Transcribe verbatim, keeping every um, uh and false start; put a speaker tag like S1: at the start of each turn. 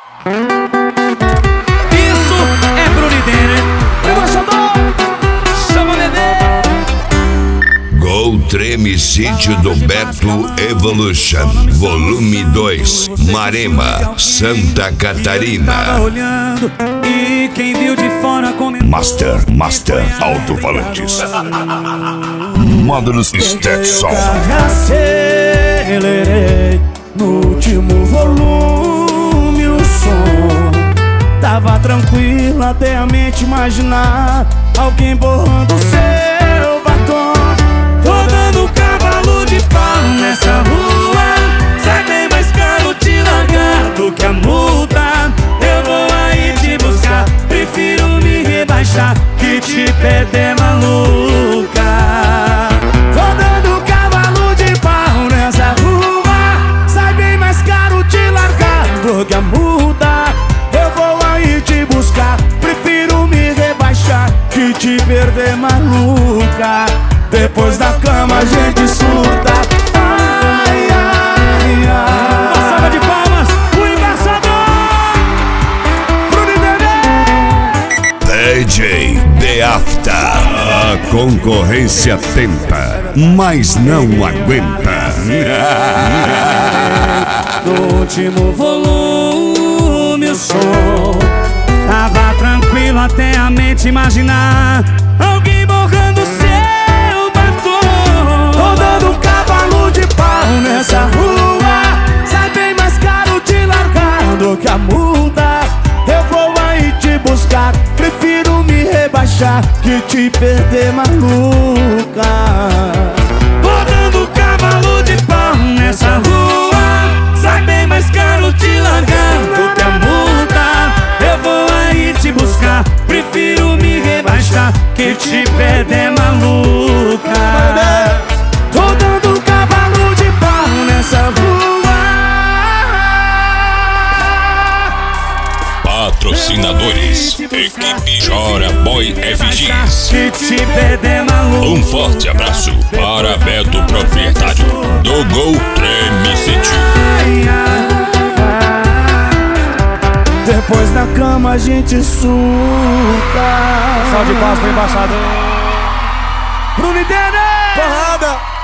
S1: Isso é Bruno e Denner. Embaixador, chama o bebê.
S2: Gol Treme Sítio do Beto Evolution Volume dois, Marema, Santa Catarina.
S1: Tava olhando e quem viu de fora comentou.
S2: Master, Master Alto-Falantes. Módulos Stetson.
S1: Acelerei no último volume o som. Tava tranquilo até a mente imaginar alguém borrando seu batom. Tô dando cavalo de pau nessa rua. Sai bem mais caro te largar do que a multa. Eu vou aí te buscar, prefiro me rebaixar que te perder, maluca. Tô dando cavalo de pau nessa rua. Sai bem mais caro te largar do que a multa. Eu vou aí te buscar, prefiro me rebaixar que te perder, maluca. Depois da cama a gente surta. Ai, ai, ai. Uma salva de palmas, o embaixador Bruno e Denner.
S2: D J The After. A concorrência tenta, mas não aguenta.
S1: No último volume o som. Tava tranquilo até a mente imaginar alguém borrando seu batom. Tô dando um cavalo de pau nessa rua. Sai bem mais caro te largar do que a multa. Eu vou aí te buscar, prefiro me rebaixar que te perder, maluca. Tô dando cavalo de pau nessa rua. Sai bem mais caro te largar do que a multa. Eu vou aí te buscar, prefiro me rebaixar que te perder, maluca. Tô dando cavalo de pau nessa rua.
S3: Patrocinadores: Equipe Chora Boy F Gs.
S1: Que te perder, maluca.
S3: Um forte abraço para Beto, proprietário do Gol Treme Sítio.
S1: Depois da cama a gente surta.
S4: Salve de paz pro embaixador
S1: Bruno e Denner.
S4: Porrada.